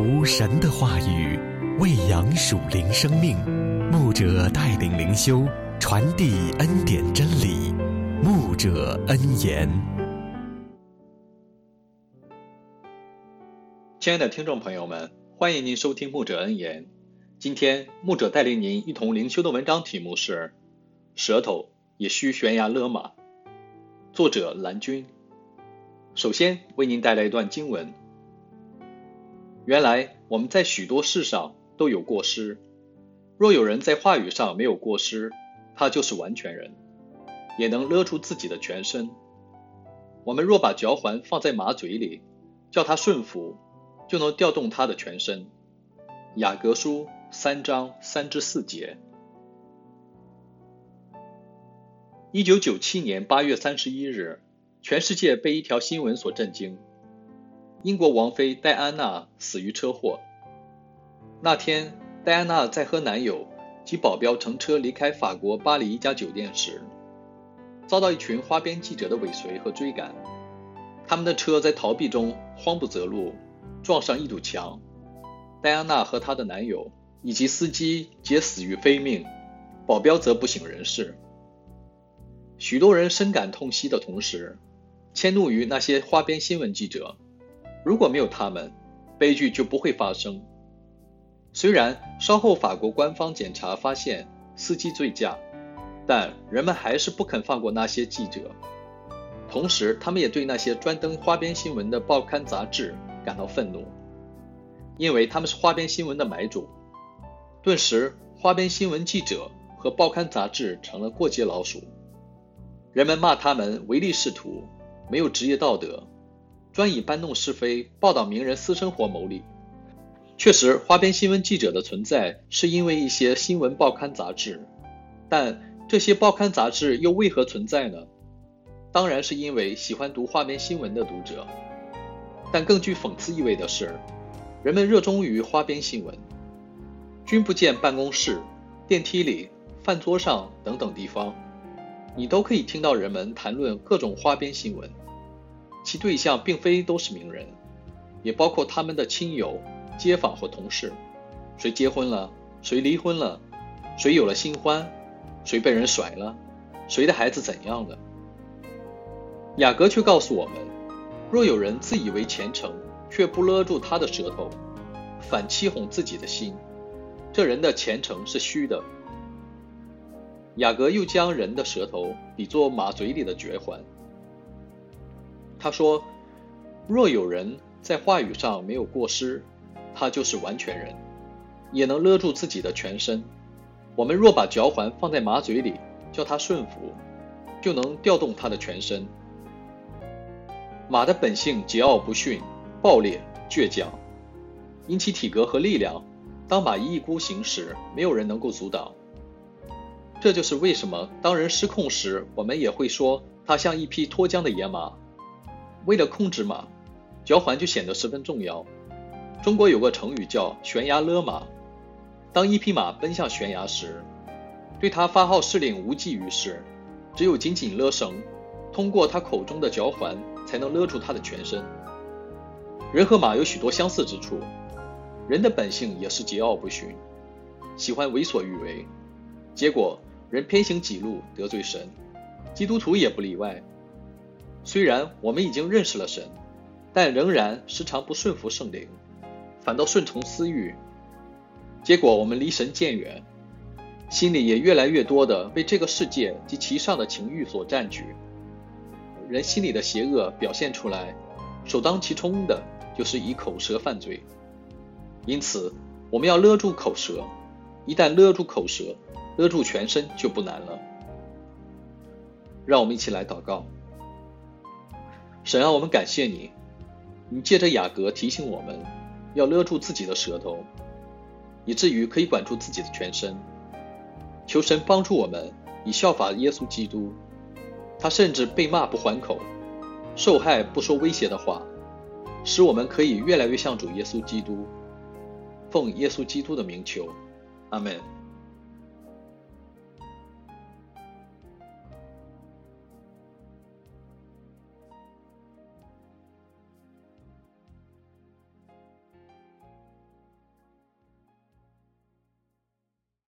读神的话语，喂养属灵生命。牧者带领灵修，传递恩典真理。牧者恩言。 亲爱的听众朋友们，欢迎您收听牧者恩言。今天牧者带领您一同灵修的文章题目是舌头也需悬崖勒马，作者蓝军。首先为您带来一段经文。原来我们在许多事上都有过失，若有人在话语上没有过失，他就是完全人，也能勒住自己的全身。我们若把嚼环放在马嘴里，叫它顺服，就能调动它的全身。雅各书3章3至4节。1997年8月31日，全世界被一条新闻所震惊。英国王妃戴安娜死于车祸。那天，戴安娜在和男友及保镖乘车离开法国巴黎一家酒店时，遭到一群花边记者的尾随和追赶。他们的车在逃避中慌不择路，撞上一堵墙。戴安娜和她的男友以及司机皆死于非命，保镖则不省人事。许多人深感痛惜的同时，迁怒于那些花边新闻记者。如果没有他们，悲剧就不会发生。虽然稍后法国官方检查发现司机醉驾，但人们还是不肯放过那些记者。同时，他们也对那些专登花边新闻的报刊杂志感到愤怒，因为他们是花边新闻的买主。顿时，花边新闻记者和报刊杂志成了过街老鼠。人们骂他们唯利是图，没有职业道德，专以搬弄是非、报道名人私生活牟利。确实，花边新闻记者的存在是因为一些新闻报刊杂志，但这些报刊杂志又为何存在呢？当然是因为喜欢读花边新闻的读者。但更具讽刺意味的是，人们热衷于花边新闻，君不见办公室、电梯里、饭桌上等等地方，你都可以听到人们谈论各种花边新闻，其对象并非都是名人，也包括他们的亲友、街坊或同事。谁结婚了，谁离婚了，谁有了新欢，谁被人甩了，谁的孩子怎样了。雅各却告诉我们，若有人自以为虔诚，却不勒住他的舌头，反欺哄自己的心，这人的虔诚是虚的。雅各又将人的舌头比作马嘴里的嚼环。他说，若有人在话语上没有过失，他就是完全人，也能勒住自己的全身。我们若把嚼环放在马嘴里，叫它顺服，就能调动它的全身。马的本性桀骜不驯、暴烈、倔强，因其体格和力量，当马一意孤行时，没有人能够阻挡。这就是为什么当人失控时，我们也会说它像一匹脱缰的野马。为了控制马，嚼环就显得十分重要。中国有个成语叫悬崖勒马。当一匹马奔向悬崖时，对它发号施令无济于事，只有紧紧勒绳，通过它口中的嚼环才能勒住它的全身。人和马有许多相似之处，人的本性也是桀骜不驯，喜欢为所欲为，结果人偏行己路，得罪神，基督徒也不例外。虽然我们已经认识了神，但仍然时常不顺服圣灵，反倒顺从私欲，结果我们离神渐远，心里也越来越多的被这个世界及其上的情欲所占据。人心里的邪恶表现出来，首当其冲的就是以口舌犯罪。因此我们要勒住口舌，一旦勒住口舌，勒住全身就不难了。让我们一起来祷告。神啊，我们感谢你，你借着雅各提醒我们要勒住自己的舌头，以至于可以管住自己的全身。求神帮助我们以效法耶稣基督，他甚至被骂不还口，受害不说威胁的话，使我们可以越来越像主耶稣基督。奉耶稣基督的名求，阿们。